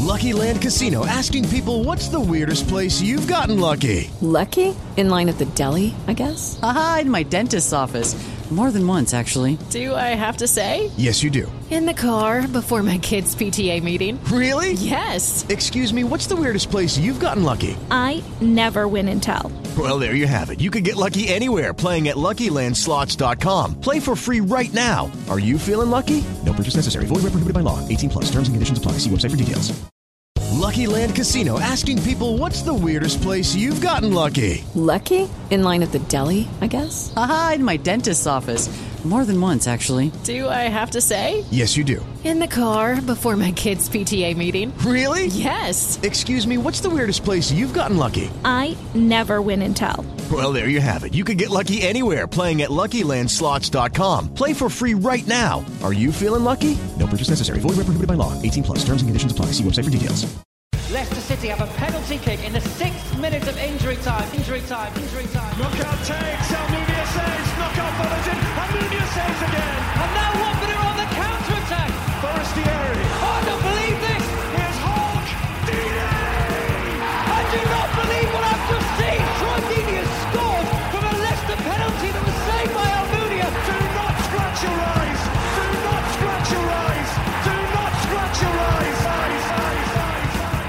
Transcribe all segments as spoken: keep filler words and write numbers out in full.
Lucky Land Casino, asking people, what's the weirdest place you've gotten lucky? Lucky? In line at the deli, I guess? Aha, in my dentist's office. More than once, actually. Do I have to say? Yes, you do. In the car before my kids' P T A meeting. Really? Yes. Excuse me, what's the weirdest place you've gotten lucky? I never win and tell. Well, there you have it. You can get lucky anywhere, playing at Lucky Land Slots dot com. Play for free right now. Are you feeling lucky? No purchase necessary. Void where prohibited by law. eighteen plus. Terms and conditions apply. See website for details. Lucky Land Casino, asking people, what's the weirdest place you've gotten lucky? Lucky? In line at the deli, I guess? Aha, in my dentist's office. More than once, actually. Do I have to say? Yes, you do. In the car before my kids' P T A meeting. Really? Yes. Excuse me, what's the weirdest place you've gotten lucky? I never win and tell. Well, there you have it. You can get lucky anywhere, playing at Lucky Land Slots dot com. Play for free right now. Are you feeling lucky? No purchase necessary. Void where prohibited by law. eighteen plus. Terms and conditions apply. See website for details. Leicester City have a penalty kick in the sixth minute of injury time. Injury time. Injury time. Knockout takes. Almunia saves. Knockout follows in. Almunia saves again. And now Watford are on the counter-attack. Forestieri. Oh, I don't believe this. Here's Hulk. Deeney. I do not believe what I've just seen. Troy Deeney has scored from a Leicester penalty that was saved by Almunia. Do not scratch your eyes. Do not scratch your eyes. Do not scratch your eyes. Eyes, eyes, eyes, eyes.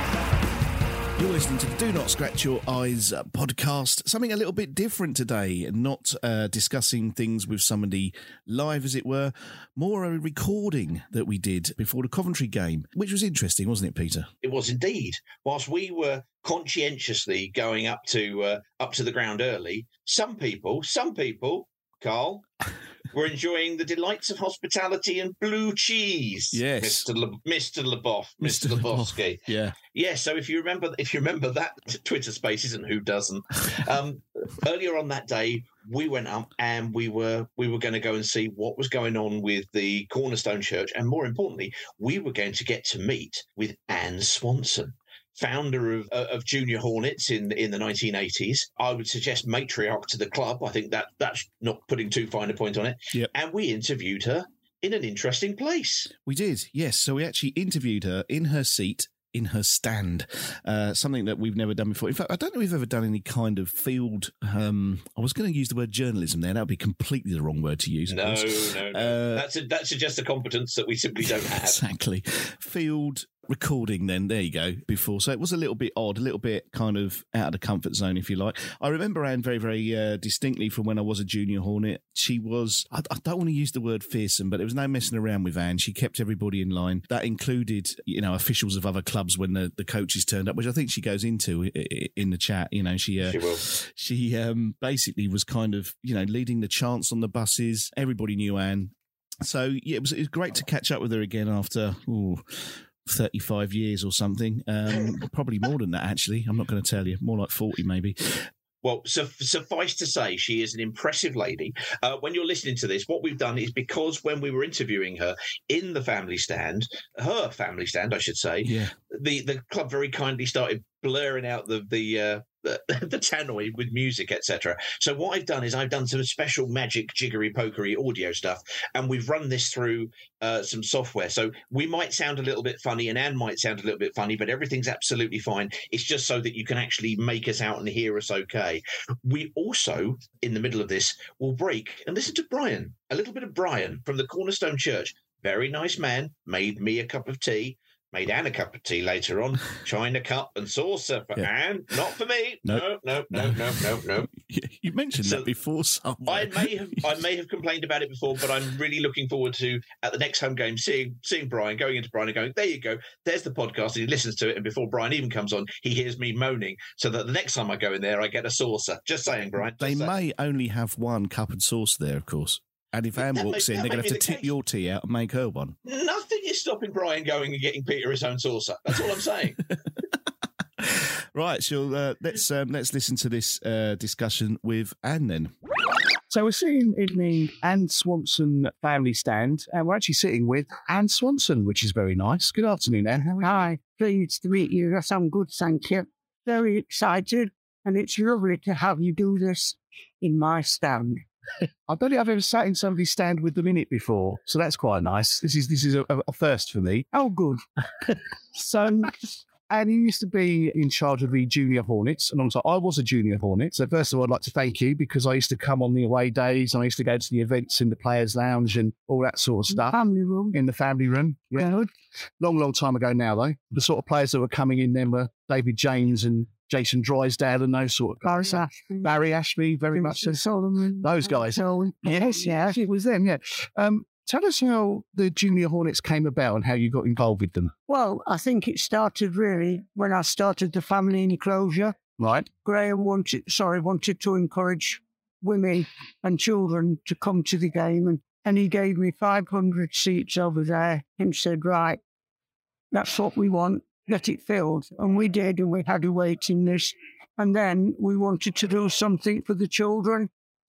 You're listening to the Do Not Scratch Your Eyes uh, podcast. Something a little bit different today, not uh, discussing things with somebody live, as it were, more a recording that we did before the Coventry game, which was interesting, wasn't it, Peter? It was indeed. Whilst we were conscientiously going up to uh, up to the ground early, some people, some people, Carl, were enjoying the delights of hospitality and blue cheese. Yes, Mister Le, Mister Leboff, Mister Lebowski. Yeah, yeah. So if you remember, if you remember that Twitter Spaces, and who doesn't? Um, earlier on that day, we went up and we were we were going to go and see what was going on with the Cornerstone Church, and more importantly, we were going to get to meet with Anne Swanson, founder of of Junior Hornets in in the nineteen eighties. I would suggest matriarch to the club. I think that that's not putting too fine a point on it. Yep. And we interviewed her in an interesting place. We did, yes. So we actually interviewed her in her seat, in her stand, uh, something that we've never done before. In fact, I don't know if we've ever done any kind of field. Um, I was going to use the word journalism there. That would be completely the wrong word to use. No, no, no. Uh, that's a, that's a, just a competence that we simply don't have. Exactly. Field recording then, there you go, before. So it was a little bit odd, a little bit kind of out of the comfort zone, if you like. I remember Anne very, very uh, distinctly from when I was a junior Hornet. She was, I, I don't want to use the word fearsome, but there was no messing around with Anne. She kept everybody in line. That included, you know, officials of other clubs when the, the coaches turned up, which I think she goes into in the chat. You know, she uh, she, will. she um, basically was kind of, you know, leading the chants on the buses. Everybody knew Anne. So, yeah, it was, it was great to catch up with her again after, ooh, thirty-five years or something. Um, probably more than that, actually. I'm not going to tell you. More like forty, maybe. Well, su- suffice to say, she is an impressive lady. Uh, when you're listening to this, what we've done is because when we were interviewing her in the family stand, her family stand, I should say, yeah. the, the club very kindly started blurring out the the uh, the, the tannoy with music, et cetera. So what I've done is I've done some special magic, jiggery, pokery audio stuff, and we've run this through uh, some software. So we might sound a little bit funny, and Anne might sound a little bit funny, but everything's absolutely fine. It's just so that you can actually make us out and hear us okay. We also, in the middle of this, will break and listen to Brian, a little bit of Brian from the Cornerstone Church. Very nice man, made me a cup of tea. Made Anne a cup of tea later on. China cup and saucer for yeah. Anne, not for me. No, no, no, no, no, no, no. You mentioned so that before somewhere. I may have, I may have complained about it before, but I'm really looking forward to at the next home game seeing seeing Brian, going into Brian and going, there you go, there's the podcast, and he listens to it, and before Brian even comes on, he hears me moaning, so that the next time I go in there, I get a saucer. Just saying, Brian. They saying. may only have one cup and saucer there, of course. And if Anne That walks may- in, that they're going may to have be to the tip case. your tea out and make her one. Nothing is stopping Brian going and getting Peter his own saucer. That's all I'm saying. Right, so uh, let's um, let's listen to this uh, discussion with Anne then. So we're sitting in the Anne Swanson family stand, and we're actually sitting with Anne Swanson, which is very nice. Good afternoon, Anne. Hi, pleased to meet you. Yes, I'm good, thank you. Very excited, and it's lovely to have you do this in my stand. I don't think I've ever sat in somebody's stand with them in it before, so that's quite nice. This is this is a, a first for me. Oh, good. So, and he used to be in charge of the Junior Hornets, and I was a Junior Hornet. So first of all, I'd like to thank you because I used to come on the away days, and I used to go to the events in the Players' Lounge and all that sort of stuff. Family room. In the family room. Yeah. Good. Long, long time ago now, though. The sort of players that were coming in then were David James and Jason Drysdale and those sort of guys. Barry Ashby. Barry Ashby, very much so. Solomon. Those guys. Solomon. Yes, yes, it was them, yeah. Um, tell us how the Junior Hornets came about and how you got involved with them. Well, I think it started really when I started the family enclosure. Right. Graham wanted, sorry, wanted to encourage women and children to come to the game, and, and he gave me five hundred seats over there and said, right, that's what we want, get it filled. And we did, and we had a waiting list. And then we wanted to do something for the children.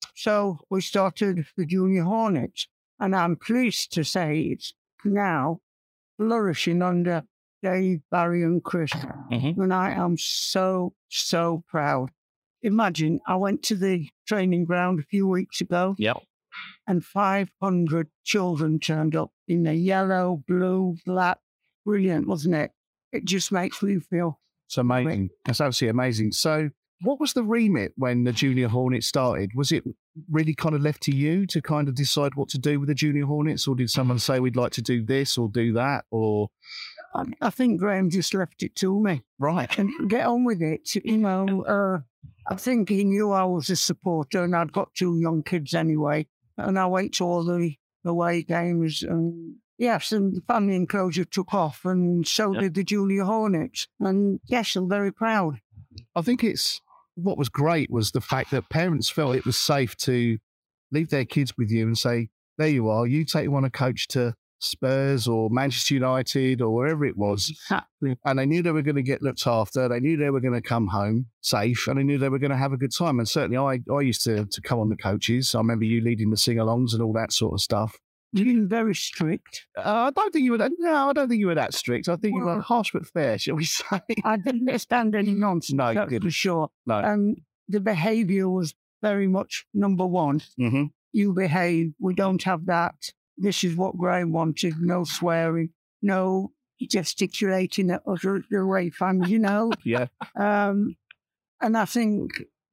So we started the Junior Hornets. And I'm pleased to say it's now flourishing under Dave, Barry and Chris. Mm-hmm. And I am so, so proud. Imagine, I went to the training ground a few weeks ago. Yep. And five hundred children turned up in the yellow, blue, black. Brilliant, wasn't it? It just makes me feel... It's amazing. That's absolutely amazing. So what was the remit when the Junior Hornets started? Was it really kind of left to you to kind of decide what to do with the Junior Hornets, or did someone say we'd like to do this or do that? Or I, I think Graham just left it to me. Right. And get on with it. You know, uh, I think he knew I was a supporter, and I'd got two young kids anyway. And I went to all the away games, and yes, and the family enclosure took off, and so yep. did the Junior Hornets. And yes, I'm very proud. I think it's what was great was the fact that parents felt it was safe to leave their kids with you and say, there you are, you take one a coach to Spurs or Manchester United or wherever it was. Exactly. And they knew they were going to get looked after. They knew they were going to come home safe, and they knew they were going to have a good time. And certainly I, I used to, to come on the coaches. I remember you leading the sing-alongs and all that sort of stuff. You were very strict. Uh, I don't think you were that, no, I don't think you were that strict. I think well, you were harsh but fair, shall we say. I didn't stand any nonsense, no, that's for sure. No. And the behaviour was very much number one. Mm-hmm. You behave, we don't have that. This is what Graham wanted, no swearing, no gesticulating at other away fans, you know. Yeah. Um, and I think,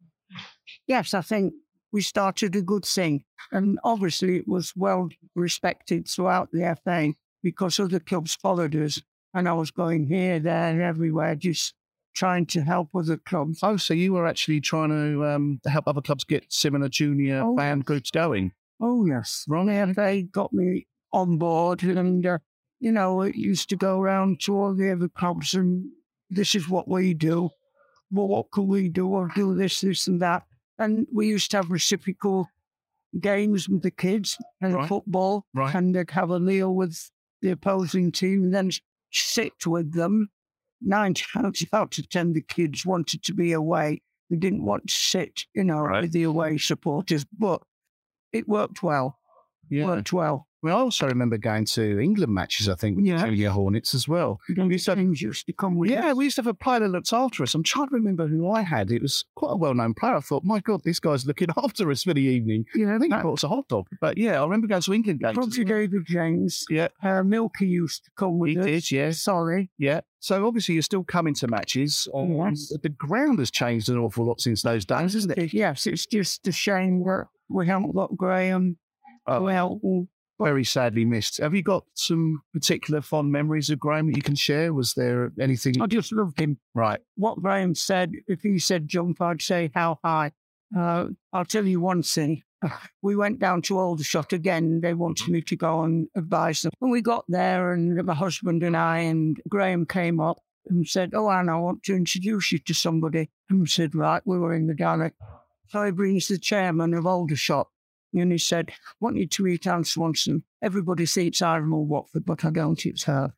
yes, I think we started a good thing. And obviously it was well respected throughout the F A because other clubs followed us. And I was going here, there, everywhere, just trying to help other clubs. Oh, so you were actually trying to um, help other clubs get similar junior oh, fan groups going? Oh, yes. Ron the F A got me on board, and, uh, you know, it used to go around to all the other clubs, and this is what we do. Well, what can we do? Or do this, this and that. And we used to have reciprocal games with the kids and right. football, right. and they'd have a meal with the opposing team and then sit with them. Nine times out of ten, the kids wanted to be away. They didn't want to sit, you know, right. with the away supporters, but it worked well. Yeah. Worked well. Well, I also remember going to England matches, I think, with yeah. the Junior Hornets as well. We used to, used to come with Yeah, us. we used to have a player that looked after us. I'm trying to remember who I had. It was quite a well-known player. I thought, my God, this guy's looking after us for the evening. Yeah, I think that, he brought us a hot dog. But yeah, I remember going to England games. Probably David James. Yeah. Uh, Milky used to come with he us. He did, yeah. Sorry. Yeah. So obviously you're still coming to matches. Yes. The ground has changed an awful lot since those days, isn't it? Yes, it's just a shame that we haven't got Graham. Oh, well, very sadly missed. Have you got some particular fond memories of Graham that you can share? Was there anything? I just loved him. Right. What Graham said, if he said jump, I'd say how high. Uh, I'll tell you one thing. We went down to Aldershot again. They wanted me to go and advise them. And we got there, and my husband and I, and Graham came up and said, oh, Anne, I want to introduce you to somebody. And we said, right, we were in the gallery. So he brings the chairman of Aldershot. And he said, I want you to meet Anne Swanson. Everybody thinks I'm all Watford, but I don't, it's her.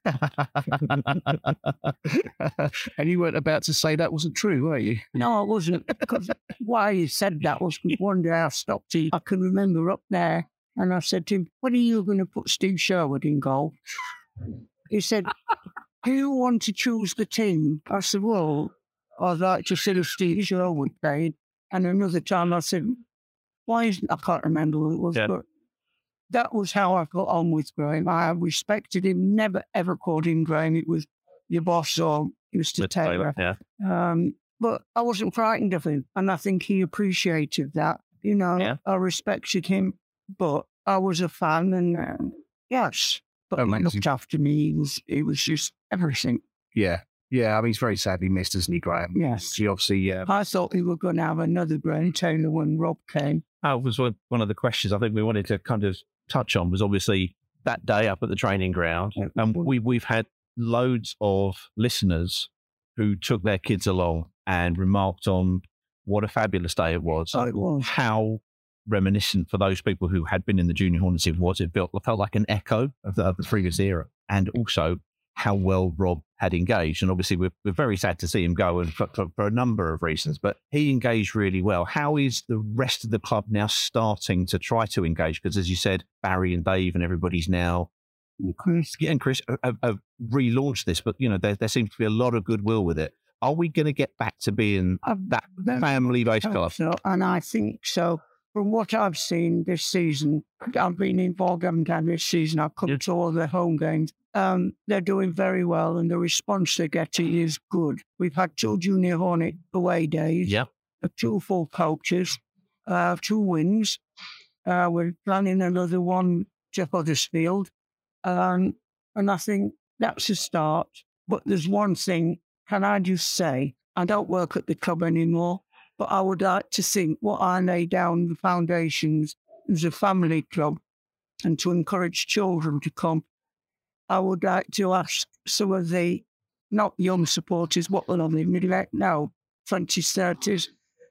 And you weren't about to say that wasn't true, were you? No, I wasn't. Because why he said that was one day I stopped him. I can remember up there, and I said to him, when are you going to put Steve Sherwood in goal? He said, do you want to choose the team? I said, well, I'd like to see Steve Sherwood playing. And another time I said, why isn't, I can't remember who it was, Yeah. but that was how I got on with Graham. I respected him, never ever called him Graham. It was your boss or Mister Taylor. Yeah. Um, but I wasn't frightened of him, and I think he appreciated that. You know, Yeah. I respected him, but I was a fan, and um, yes, but he Amazing. looked after me. He was, he was just everything. Yeah. Yeah. I mean, he's very sadly missed, isn't he, Graham? Yes. He obviously, uh, I thought we were going to have another Graham Taylor when Rob came. That was one one of the questions I think we wanted to kind of touch on, was obviously that day up at the training ground. And we, we've had loads of listeners who took their kids along and remarked on what a fabulous day it was. Oh, it was. How reminiscent for those people who had been in the junior Hornets it was. It felt, felt like an echo of the, of the previous era. And also how well Rob had engaged. And obviously we're, we're very sad to see him go, and for, for, for a number of reasons, but he engaged really well. How is the rest of the club now starting to try to engage? Because as you said, Barry and Dave and everybody's now, Chris. yeah, and Chris have, have relaunched this, but you know, there, there seems to be a lot of goodwill with it. Are we going to get back to being that family-based club? So, and I think so. From what I've seen this season, I've been involved in this season. I've come to all the home games. Um, they're doing very well, and the response they're getting is good. We've had two Junior Hornet away days, yeah, two full coaches, uh, two wins. Uh, we're planning another one to Huddersfield, um, and I think that's a start. But there's one thing, can I just say, I don't work at the club anymore, but I would like to think what I lay down the foundations as a family club and to encourage children to come. I would like to ask some of the not young supporters, what will they middle now, twenties, thirties,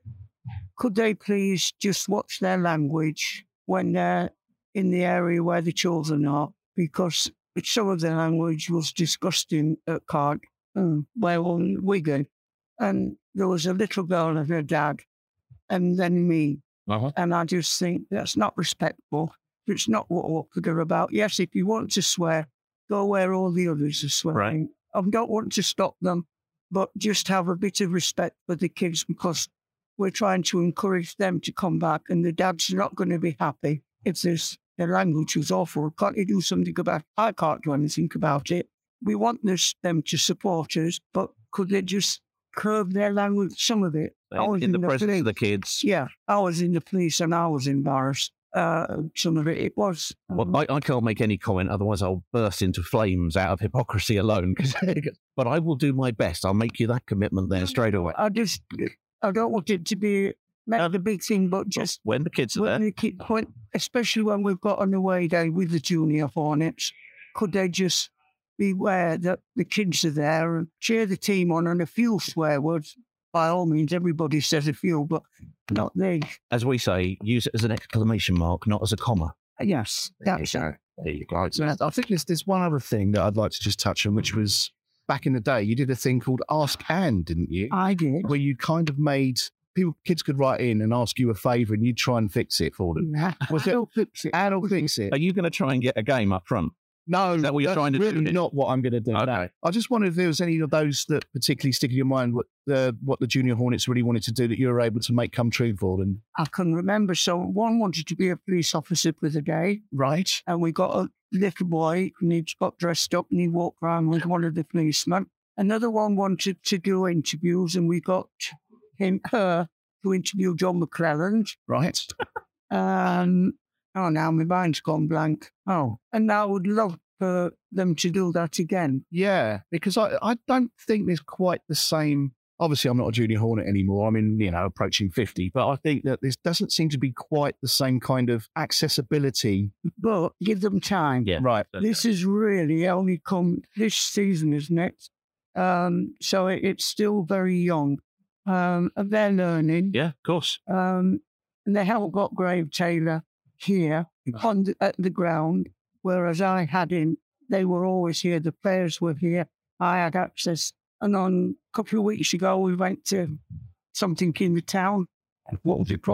could they please just watch their language when they're in the area where the children are? Because some of their language was disgusting at Cardiff, um, where on Wigan. And there was a little girl and her dad, and then me. Uh-huh. And I just think that's not respectful. It's not what they're about. Yes, if you want to swear, go where all the others are swearing. Right. I don't want to stop them, but just have a bit of respect for the kids, because we're trying to encourage them to come back, and the dads are not going to be happy if there's, their language was awful. Can't you do something about it? I can't do anything about it. We want this, them to support us, but could they just curb their language, some of it? In, in, in the, the presence police. of the kids. Yeah, I was in the police and I was embarrassed. Uh, some of it, it was. Um, well, I, I can't make any comment, otherwise I'll burst into flames out of hypocrisy alone. But I will do my best. I'll make you that commitment there straight away. I just, I don't want it to be not the big thing, but just when the kids are when there, the kid, when, especially when we've got an away day with the Junior Hornets, could they just be aware that the kids are there and cheer the team on, and a few swear words? By all means, everybody says a few, but not they. As we say, use it as an exclamation mark, not as a comma. Yes, that's there there you go. So I think there's, there's one other thing that I'd like to just touch on, which was back in the day, you did a thing called Ask Anne, didn't you? I did. Where you kind of made people, kids could write in and ask you a favour, and you'd try and fix it for them. Yeah, was I'll fix it. Anne will fix it. Are you going to try and get a game up front? No, is that what you're trying to really do? Not what I'm going to do. Okay. No. I just wondered if there was any of those that particularly stick in your mind, what the what the Junior Hornets really wanted to do that you were able to make come true for them. I can remember. So one wanted to be a police officer for the day, right? And we got a little boy, and he got dressed up and he walked around with one of the policemen. Another one wanted to do interviews, and we got him, her, to interview John McClelland. Right. Um. Oh, now my mind's gone blank. Oh, and I would love for them to do that again. Yeah, because I, I don't think there's quite the same. Obviously, I'm not a Junior Hornet anymore. I'm in, you know, approaching fifty, but I think that this doesn't seem to be quite the same kind of accessibility. But give them time. Yeah, right. This is really only come this season, isn't it? Um, so it, it's still very young. Um, and they're learning. Yeah, of course. Um, and they haven't got Graham Taylor here on the, at the ground, whereas I had him. They were always here. The players were here. I had access. And on a couple of weeks ago, we went to something in the town. What was it called?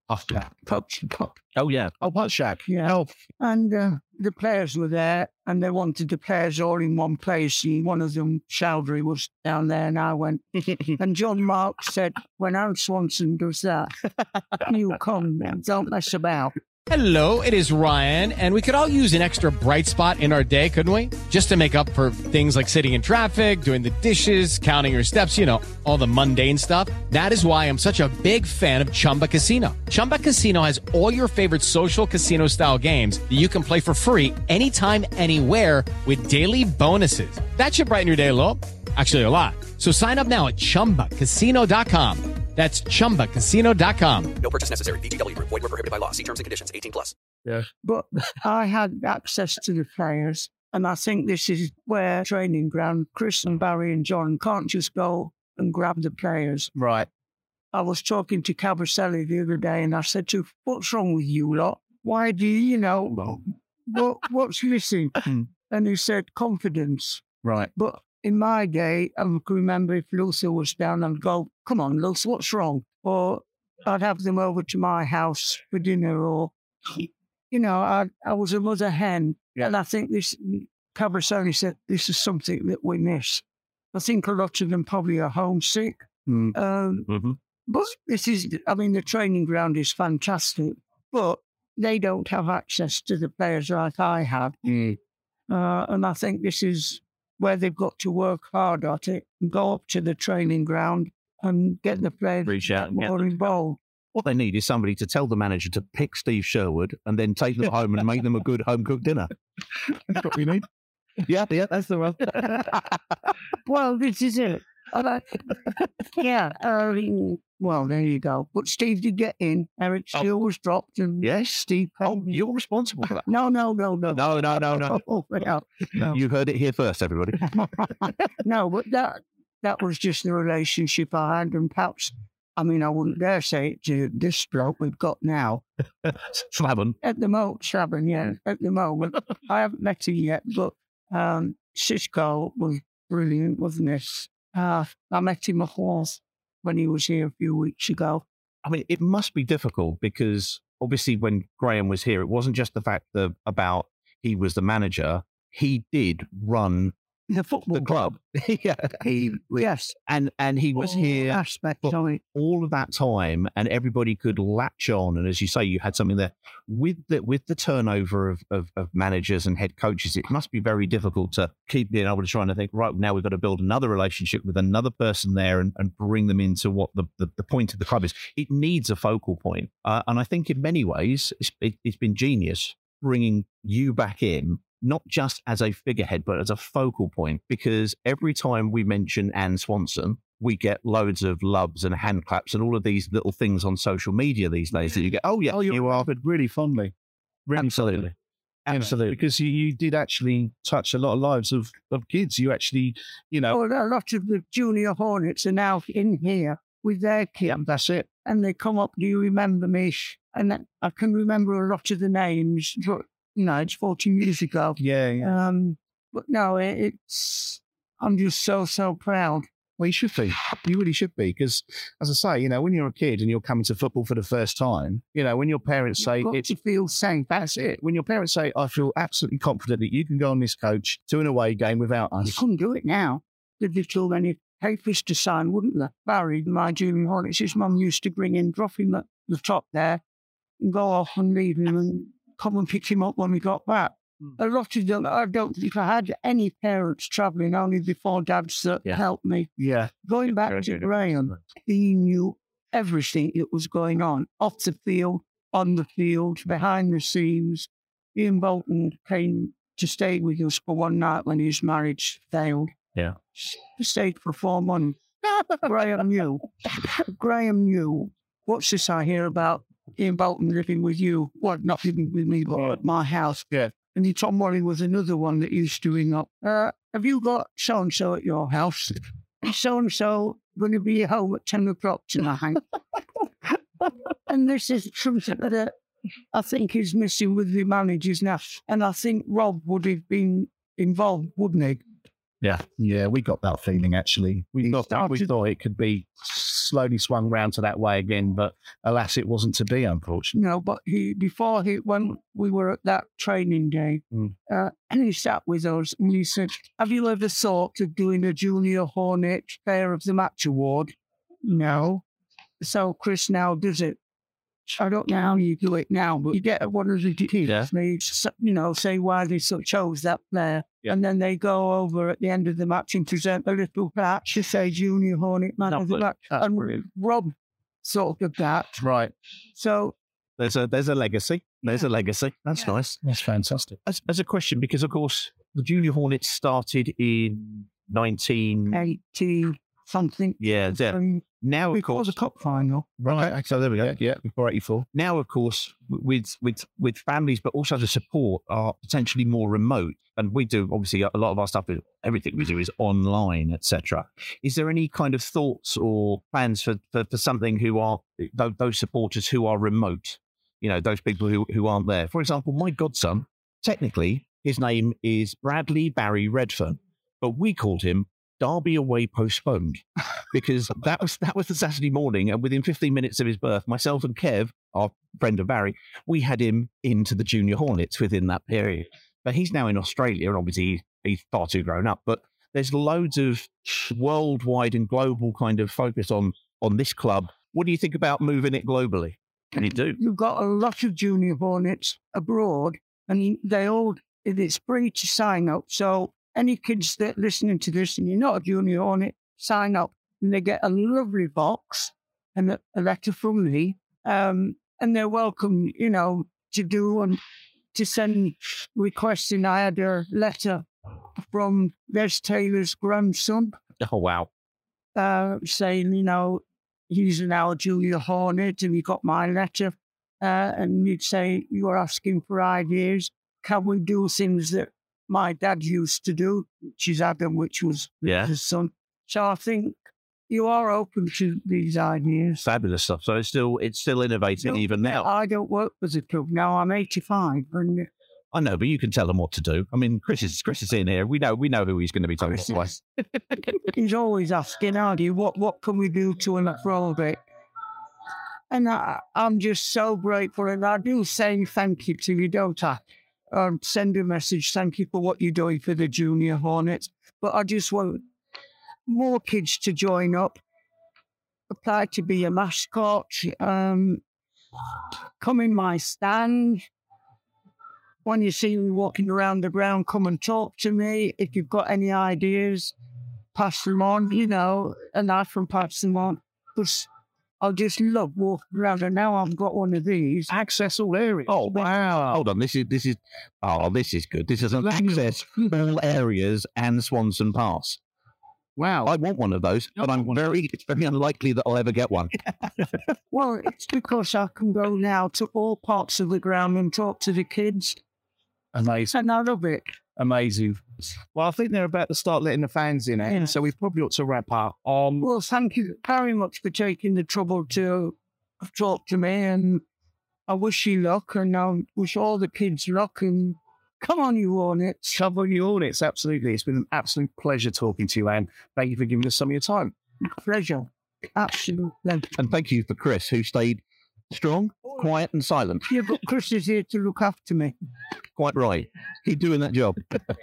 Puff Jack. Pup, pup. Oh, yeah. Oh, Puff Jack. Yeah. Oh, And uh, the players were there, and they wanted the players all in one place. And one of them, Chowdhury, was down there, and I went. And John Mark said, when Aaron Swanson does that, you come and don't mess about. Hello, it is Ryan, and we could all use an extra bright spot in our day, couldn't we? Just to make up for things like sitting in traffic, doing the dishes, counting your steps, you know, all the mundane stuff. That is why I'm such a big fan of Chumba Casino. Chumba Casino has all your favorite social casino-style games that you can play for free anytime, anywhere with daily bonuses. That should brighten your day a little. Actually, a lot. So sign up now at chumba casino dot com. That's chumba casino dot com. No purchase necessary. V G W Group. Void where prohibited by law. See terms and conditions. eighteen plus. yeah. But I had access to the players, and I think this is where training ground, Chris and Barry and John can't just go and grab the players. Right. I was talking to Cabaselli the other day, and I said to him, what's wrong with you lot? Why do you, you know, what, what's missing? And he said, confidence. Right. But in my day, I can remember if Luther was down, I'd go, come on, Luther, what's wrong? Or I'd have them over to my house for dinner, or, you know, I, I was a mother hen. Yeah. And I think this, Cabaselli said, this is something that we miss. I think a lot of them probably are homesick. Mm. Um, Mm-hmm. But this is, I mean, the training ground is fantastic, but they don't have access to the players like I have. Mm. Uh, and I think this is where they've got to work hard at it and go up to the training ground and get the players Reach out and get more them. involved. What they need is somebody to tell the manager to pick Steve Sherwood and then take them home and make them a good home cooked dinner. That's what we need. Yeah, yeah, that's the one. Well, this is it. And I- yeah. I mean, well, there you go. But Steve did get in. Eric Steele was dropped. And Yes. Steve. Oh, you're responsible for that. No, no, no, no. No, no, no, no. Oh, yeah. No. You heard it here first, everybody. No, but that that was just the relationship I had, and perhaps, I mean, I wouldn't dare say it to this bloke we've got now. Slaven. At the moment, Slaven, yeah, at the moment. I haven't met him yet, but um, Cisco was brilliant, wasn't it? Uh, I met him at Horse when he was here a few weeks ago. I mean, it must be difficult because obviously when Graham was here, it wasn't just the fact that about he was the manager. He did run The football the club. yeah. He, yes. And and he was All here aspects for of it. all of that time, and everybody could latch on. And as you say, you had something there with the with the turnover of, of, of managers and head coaches. It must be very difficult to keep being able to try and think, right, now we've got to build another relationship with another person there and, and bring them into what the, the, the point of the club is. It needs a focal point. Uh, and I think in many ways, it's, it, it's been genius bringing you back in, not just as a figurehead, but as a focal point, because every time we mention Anne Swanson, we get loads of loves and hand claps and all of these little things on social media these days that you get, oh, yeah, Oh, you are, but really fondly. Really absolutely. fondly. You know, Absolutely. because you, you did actually touch a lot of lives of, of kids. You actually, you know. Oh, a lot of the junior Hornets are now in here with their kids. That's it. And they come up, do you remember me? And I can remember a lot of the names, but, you know, it's forty years ago. Yeah, yeah. Um, but no, it, it's, I'm just so, so proud. Well, you should be. You really should be. Because, as I say, you know, when you're a kid and you're coming to football for the first time, you know, when your parents say, You've got it, to feel safe. that's it. When your parents say, I feel absolutely confident that you can go on this coach to an away game without You us. couldn't do it now. There'd be too many papers to sign, wouldn't there? Barry, my junior Hornets, his mum used to bring him, drop him at the top there, and go off and leave him and come and pick him up when we got back. Mm. A lot of them, I don't think I had any parents travelling, only before dads that Yeah. helped me. Yeah. Going back to Graham, he knew everything that was going on, off the field, on the field, behind the scenes. Ian Bolton came to stay with us for one night when his marriage failed. Yeah. He stayed for four months. Graham knew. Graham knew. What's this I hear about Ian Bolton living with you? Well, not living with me, but at my house. Yeah. And he, Tom Wally was another one that used to ring up. Uh, have you got so-and-so at your house? So-and-so going to be home at ten o'clock tonight. And this is something that uh, I think is missing with the managers now. And I think Rob would have been involved, wouldn't he? Yeah. Yeah, we got that feeling, actually. We He thought, we started- thought it could be slowly swung round to that way again, but alas, it wasn't to be, unfortunately. No, but he before he when we were at that training day, Mm. uh, and he sat with us and he said, "Have you ever thought of doing a Junior Hornet Player of the Match award?" No. So Chris now does it. I don't know how you do it now, but you get one of the kids, Yeah. they, s- you know, say why they so chose that player, Yeah. and then they go over at the end of the match and present a little patch to say Junior Hornet Man of the Lovely. Match. That's and brilliant. Rob sort of that. Right. So There's a there's a legacy. There's a legacy. That's nice. That's fantastic. As, as a question, because of course the Junior Hornets started in nineteen eighty something. Yeah, yeah. Um, Now, of it was course, a cup final. Right. So there we go. Yeah, before eighty-four. now, of course, with with with families, but also the support are potentially more remote. And we do obviously a lot of our stuff. Is, everything we do is online, et cetera. Is there any kind of thoughts or plans for, for, for something who are those, those supporters who are remote? You know, those people who who aren't there. For example, my godson, technically, his name is Bradley Barry Redfern, but we called him Derby Away Postponed because that was that was the Saturday morning, and within fifteen minutes of his birth, myself and Kev, our friend of Barry, we had him into the Junior Hornets within that period. But he's now in Australia, and obviously he's far too grown up. But there's loads of worldwide and global kind of focus on on this club. What do you think about moving it globally? Can you do? You've got a lot of Junior Hornets abroad, and they all, it's free to sign up. So any kids that are listening to this and you're not a Junior Hornet, sign up, and they get a lovely box and a, a letter from me. Um, and they're welcome, you know, to do and to send requests. And I had a letter from Des Taylor's grandson Oh wow! uh, saying, you know, he's now a Junior Hornet, and he got my letter. Uh, and you'd say, you're asking for ideas. Can we do things that my dad used to do, which is Adam, which was Yeah. his son? So I think you are open to these ideas. Fabulous stuff. So it's still it's still innovating even now. I don't work for the club now. I'm eighty-five, and I know, but you can tell them what to do. I mean, Chris is Chris is in here. We know we know who he's going to be talking to. he's always asking, Andy, what, what can we do to improve it? And I, I'm just so grateful. And I do say thank you to you, don't I? Um, send a message, thank you for what you're doing for the Junior Hornets. But I just want more kids to join up, apply to be a mascot, um, come in my stand. When you see me walking around the ground, come and talk to me. If you've got any ideas, pass them on, you know, and I can pass them on. Because I just love walking around, and now I've got one of these. Access all areas. Oh wow! Hold on, this is this is oh this is good. This is an access all areas and Swanson Pass. Wow! I want one of those, but I'm very it's very unlikely that I'll ever get one. Well, it's because I can go now to all parts of the ground and talk to the kids. Amazing. And I love it. Amazing. Well, I think they're about to start letting the fans in, eh? Yeah. So we probably ought to wrap up. Um, Well, thank you very much for taking the trouble to talk to me, and I wish you luck, and I wish all the kids luck, and come on, you Hornets. Come on, you Hornets. Absolutely. It's been an absolute pleasure talking to you, Anne. Thank you for giving us some of your time. Pleasure. Absolute pleasure. And thank you for Chris, who stayed strong, quiet, and silent. Yeah, but Chris is here to look after me. Quite right. Keep doing that job.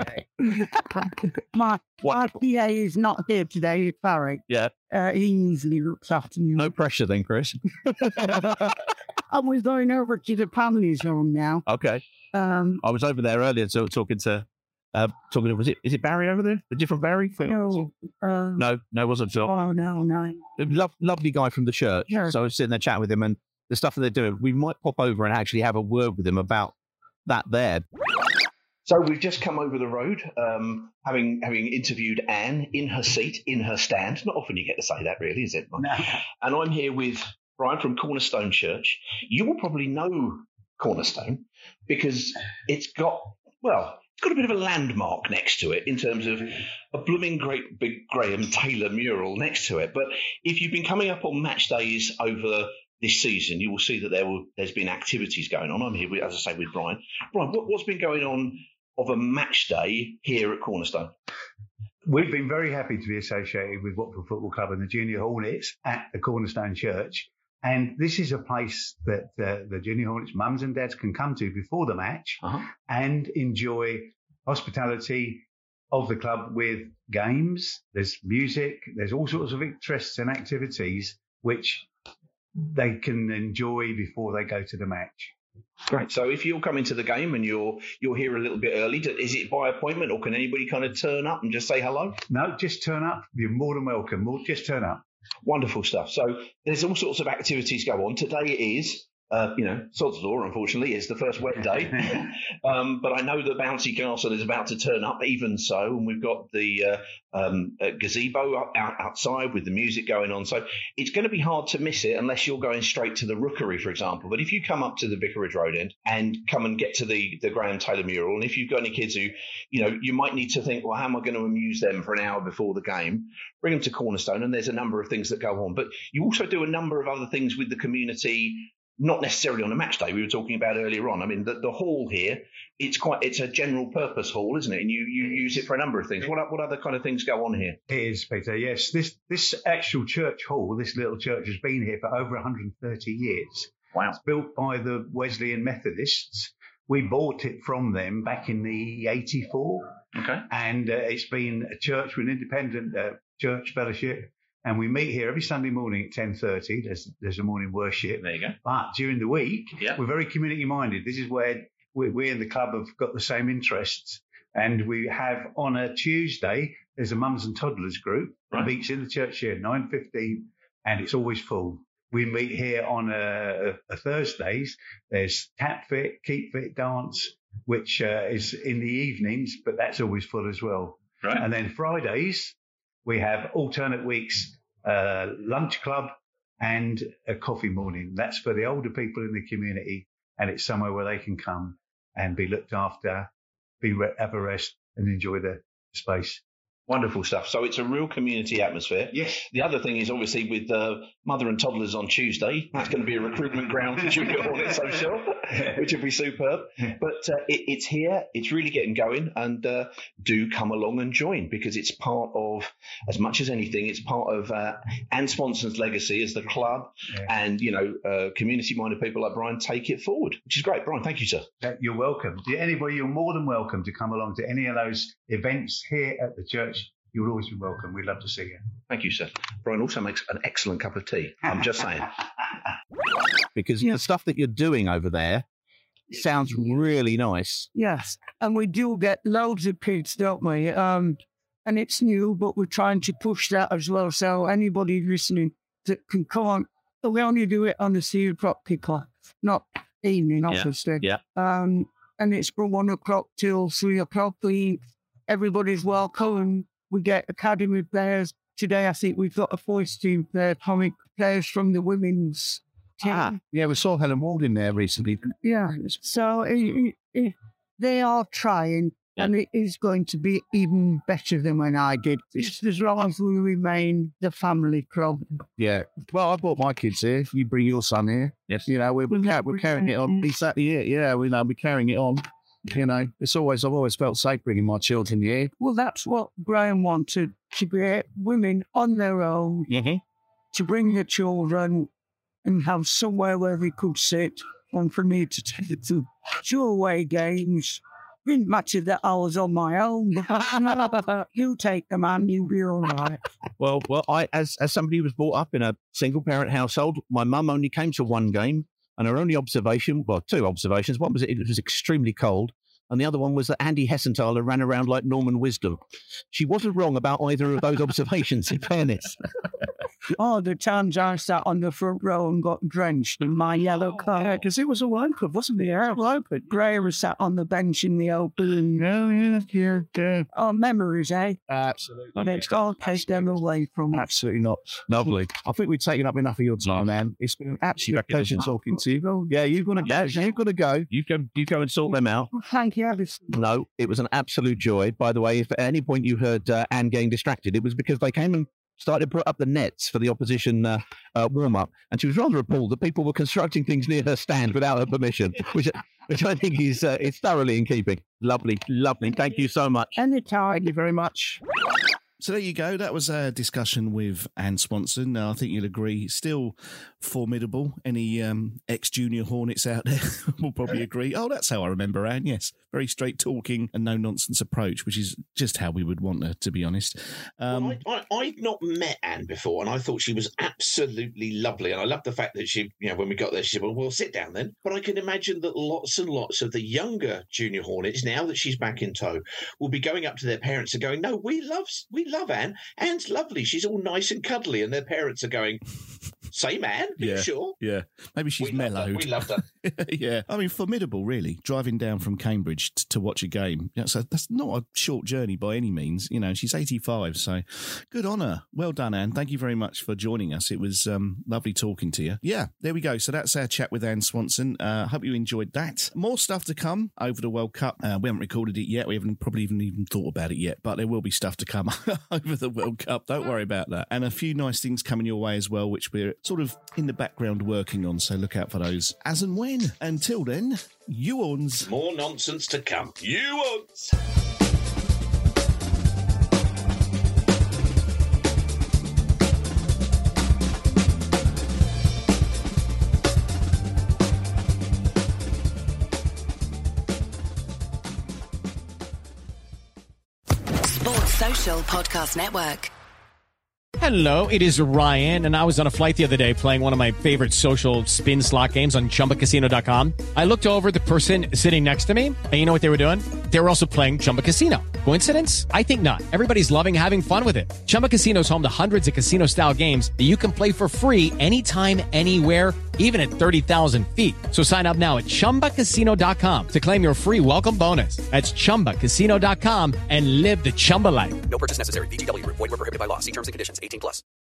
my, my P A is not here today, it's Barry. Yeah. Uh, he usually looks after me. No pressure then, Chris. And we're going over to the family's home now. Okay. Um, I was over there earlier, so talking to, uh, talking to, was it, is it Barry over there? A different Barry? no, uh, No, no, it wasn't Phil. oh, no, no. Lo- lovely guy from the church. Yeah. So I was sitting there chatting with him, and the stuff that they're doing, we might pop over and actually have a word with him about that there. So we've just come over the road, um, having having interviewed Anne in her seat, in her stand. Not often you get to say that, really, is it? No. And I'm here with Brian from Cornerstone Church. You will probably know Cornerstone because it's got, well, it's got a bit of a landmark next to it in terms of a blooming great big Graham Taylor mural next to it. But if you've been coming up on match days over this season, you will see that there will, there's been activities going on. I'm here, with, as I say, with Brian. Brian, what, what's been going on of a match day here at Cornerstone? We've been very happy to be associated with Watford Football Club and the Junior Hornets at the Cornerstone Church. And this is a place that uh, the Junior Hornets mums and dads can come to before the match uh-huh. and enjoy hospitality of the club with games. There's music. There's all sorts of interests and activities which they can enjoy before they go to the match. Great. So if you're coming to the game and you're you're here a little bit early, is it by appointment or can anybody kind of turn up and just say hello? No, just turn up. You're more than welcome. More, just turn up. Wonderful stuff. So there's all sorts of activities go on. Today is, uh, you know, sod's law, unfortunately, is the first wet day. um, but I know the Bouncy Castle is about to turn up even so. And we've got the uh, um, uh, gazebo out outside with the music going on. So it's going to be hard to miss it unless you're going straight to the Rookery, for example. But if you come up to the Vicarage Road end and come and get to the, the Graham Taylor mural, and if you've got any kids who, you know, you might need to think, well, how am I going to amuse them for an hour before the game? Bring them to Cornerstone, and there's a number of things that go on. But you also do a number of other things with the community, not necessarily on a match day. We were talking about earlier on. I mean, the, the hall here, it's quite, it's a general purpose hall, isn't it? And you, you use it for a number of things. What what other kind of things go on here? It is, Peter. Yes, this this actual church hall, this little church, has been here for over one hundred thirty years. Wow! It's built by the Wesleyan Methodists. We bought it from them back in the eighty-four. Okay. And uh, it's been a church with an independent uh, church fellowship. And we meet here every Sunday morning at ten thirty. There's there's a morning worship. There you go. But during the week, yeah. we're very community-minded. This is where we, we in the club have got the same interests. And we have on a Tuesday, there's a mums and toddlers group. Right. It meets in the church here at nine fifteen, and it's always full. We meet here on a, a Thursdays. There's Tap Fit, Keep Fit Dance, which uh, is in the evenings, but that's always full as well. Right. And then Fridays, we have alternate weeks, uh, lunch club and a coffee morning. That's for the older people in the community, and it's somewhere where they can come and be looked after, be re- have a rest and enjoy the space. Wonderful stuff. So it's a real community atmosphere. Yes. The other thing is obviously with uh, Mother and Toddlers on Tuesday, that's going to be a recruitment ground for Junior Hornets, I'm sure, which would be superb. But uh, it, it's here. It's really getting going. And uh, do come along and join, because it's part of, as much as anything, it's part of uh, Anne Sponson's legacy as the club. Yeah. And, you know, uh, community-minded people like Brian take it forward, which is great. Brian, thank you, sir. You're welcome. Anybody, you're more than welcome to come along to any of those events here at the church. You'll always be welcome. We'd love to see you. Thank you, sir. Brian also makes an excellent cup of tea. I'm just saying. Because yeah. the stuff that you're doing over there sounds really nice. Yes. And we do get loads of kids, don't we? Um, and it's new, but we're trying to push that as well. So anybody listening that can come on, we only do it on the three o'clock kickoff, not evening, obviously. Yeah. yeah. Um, and it's from one o'clock till three o'clock. We, everybody's welcome. We get academy players. Today, I think we've got a voice team there, comic players from the women's team. Ah, yeah, we saw Helen Ward in there recently. Yeah, so it, it, they are trying, yeah. and it is going to be even better than when I did. Just as long as we remain the family club. Yeah, well, I brought my kids here. You bring your son here. Yes. You know, we're, we're, we're carrying it on. Exactly it. Yeah, we know we're carrying it on. You know, it's always, I've always felt safe bringing my children here. Well, that's what Graham wanted, to create women on their own, mm-hmm. to bring the children and have somewhere where we could sit, and for me to take it to two away games. Didn't matter that I was on my own. You take them and you'll be all right. Well, well, I as as somebody who was brought up in a single parent household, my mum only came to one game. And her only observation, well, two observations. One was it was extremely cold. And the other one was that Andy Hessenthaler ran around like Norman Wisdom. She wasn't wrong about either of those observations, in fairness. Oh, the times I sat on the front row and got drenched in my yellow coat. Yeah, because it was all open, wasn't it? Yeah, all open. Gray was sat on the bench in the open. Oh, yeah, yeah, yeah. Oh, memories, eh? Absolutely. But it's all take them away from us. Absolutely not. Lovely. I think we've taken up enough of your time, man. It's been an absolute pleasure talking to you. Yeah, you've got to go. You've got to go. You go, you go and sort them out. Thank you. No, it was an absolute joy. By the way, if at any point you heard uh, Anne getting distracted, it was because they came and started to put up the nets for the opposition uh, uh, warm-up, and she was rather appalled that people were constructing things near her stand without her permission, which which I think is uh, is thoroughly in keeping. Lovely, lovely. Thank you so much. Anytime. Thank you very much. So there you go. That was a discussion with Anne Swanson. Now, I think you'll agree, still formidable. Any um, ex-junior Hornets out there will probably agree. Oh, that's how I remember Anne, yes. Very straight-talking and no-nonsense approach, which is just how we would want her, to be honest. Um, well, I, I, I'd not met Anne before, and I thought she was absolutely lovely. And I love the fact that she, you know, when we got there, she said, well, we'll sit down then. But I can imagine that lots and lots of the younger junior Hornets, now that she's back in tow, will be going up to their parents and going, no, we love, we love Anne. Anne's lovely. She's all nice and cuddly. And their parents are going, same Anne? Are yeah, you sure? Yeah. Maybe she's we mellowed. Loved we loved her. Yeah. I mean, formidable, really. Driving down from Cambridge t- to watch a game. Yeah, so that's not a short journey by any means. You know, she's eighty-five, so good on her. Well done, Anne. Thank you very much for joining us. It was um, lovely talking to you. Yeah, there we go. So that's our chat with Anne Swanson. I uh, hope you enjoyed that. More stuff to come over the World Cup. Uh, we haven't recorded it yet. We haven't probably even even thought about it yet, but there will be stuff to come over the World Cup. Don't worry about that. And a few nice things coming your way as well, which we're sort of in the background working on. So look out for those as and when. Until then, you ons. More nonsense to come. You ons. Sports Social Podcast Network. Hello, it is Ryan, and I was on a flight the other day playing one of my favorite social spin slot games on Chumba Casino dot com. I looked over at the person sitting next to me, and you know what they were doing? They were also playing Chumba Casino. Coincidence? I think not. Everybody's loving having fun with it. Chumba Casino is home to hundreds of casino-style games that you can play for free anytime, anywhere, even at thirty thousand feet. So sign up now at Chumba Casino dot com to claim your free welcome bonus. That's Chumba Casino dot com and live the Chumba life. No purchase necessary. V G W. Void where prohibited by law. See terms and conditions. eighteen plus.